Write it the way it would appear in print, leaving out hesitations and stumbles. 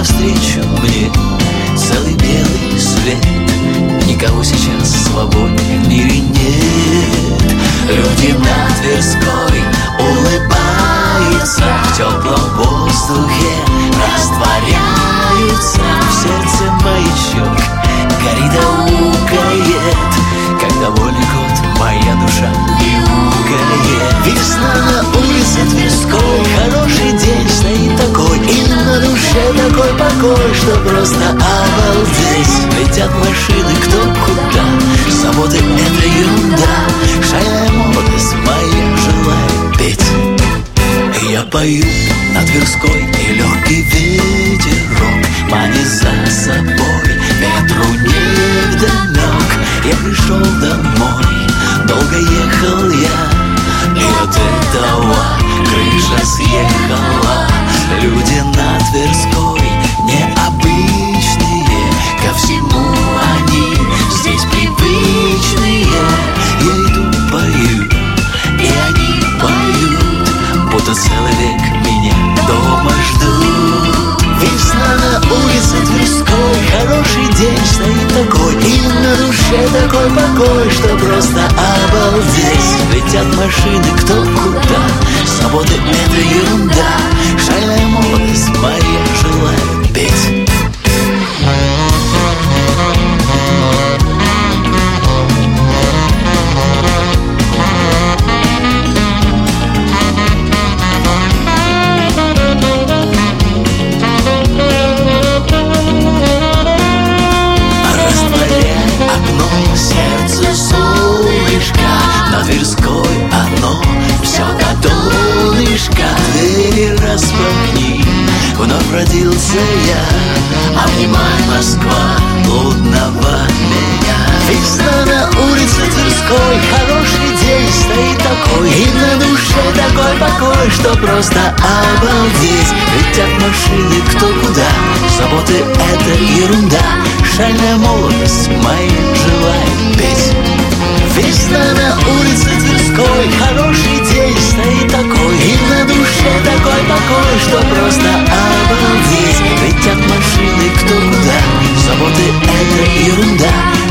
навстречу мне целый белый свет. Никого сейчас свободнее в мире нет. Люди на Тверской улыбаются, в теплом воздухе растворяются. В сердце маячок горит, аукает, как довольный кот моя душа мяукает. Весна на улице Тверской, хороший день стоит такой, и на душе такой покой, что просто обалдеть. Летят машины кто куда, заботы это ерунда. Шальная молодость моя желает петь. Я пою на Тверской, и легкий ветерок манит за собой, ветру невдомек. Я пришел домой, долго ехал я, и от этого крыша съехала. Люди на Тверской необычные, ко всему они здесь привычные. Я иду, пою, и они поют, будто целый век меня дома ждут. Весна на улице Тверской, хороший день стоит такой, и на душе такой покой, что просто обалдеть. Летят машины кто куда, заботы это ерунда. Шальная молодость моя желает петь. Распахни, вновь родился я, обнимай, Москва, блудного меня. Весна на улице Тверской, хороший день стоит такой, и на душе такой покой, что просто обалдеть. Летят машины кто куда, заботы это ерунда. Шальная молодость моя желает петь. Весна на улице Тверской, хороший день стоит такой, и на душе такой покой, что просто обалдеть. Летят машины кто куда, заботы это ерунда.